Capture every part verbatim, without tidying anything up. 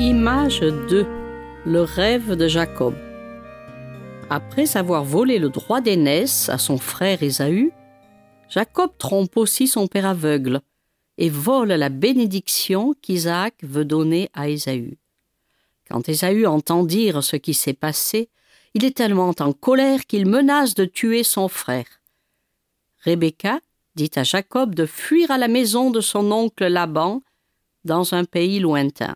Image deux. Le rêve de Jacob. Après avoir volé le droit d'aînesse à son frère Ésaü, Jacob trompe aussi son père aveugle et vole la bénédiction qu'Isaac veut donner à Ésaü. Quand Ésaü entend dire ce qui s'est passé, il est tellement en colère qu'il menace de tuer son frère. Rebecca dit à Jacob de fuir à la maison de son oncle Laban dans un pays lointain.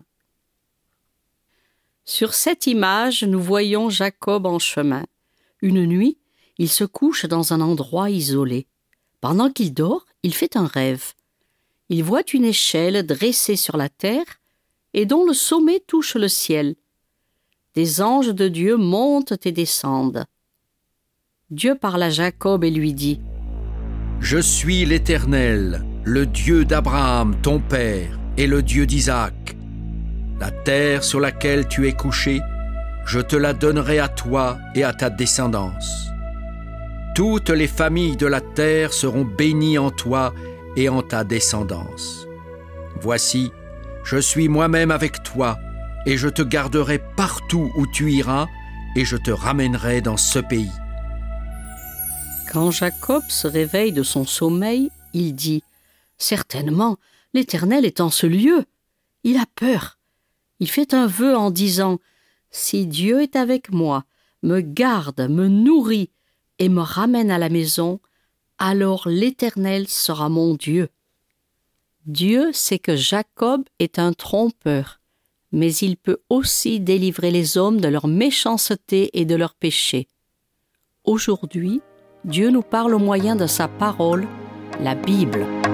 Sur cette image, nous voyons Jacob en chemin. Une nuit, il se couche dans un endroit isolé. Pendant qu'il dort, il fait un rêve. Il voit une échelle dressée sur la terre et dont le sommet touche le ciel. Des anges de Dieu montent et descendent. Dieu parle à Jacob et lui dit : « Je suis l'Éternel, le Dieu d'Abraham, ton père, et le Dieu d'Isaac. La terre sur laquelle tu es couché, je te la donnerai à toi et à ta descendance. Toutes les familles de la terre seront bénies en toi et en ta descendance. Voici, je suis moi-même avec toi, et je te garderai partout où tu iras, et je te ramènerai dans ce pays. » Quand Jacob se réveille de son sommeil, il dit : « Certainement, l'Éternel est en ce lieu. » Il a peur. Il fait un vœu en disant : « Si Dieu est avec moi, me garde, me nourrit et me ramène à la maison, alors l'Éternel sera mon Dieu. » Dieu sait que Jacob est un trompeur, mais il peut aussi délivrer les hommes de leur méchanceté et de leurs péchés. Aujourd'hui, Dieu nous parle au moyen de sa parole, la Bible.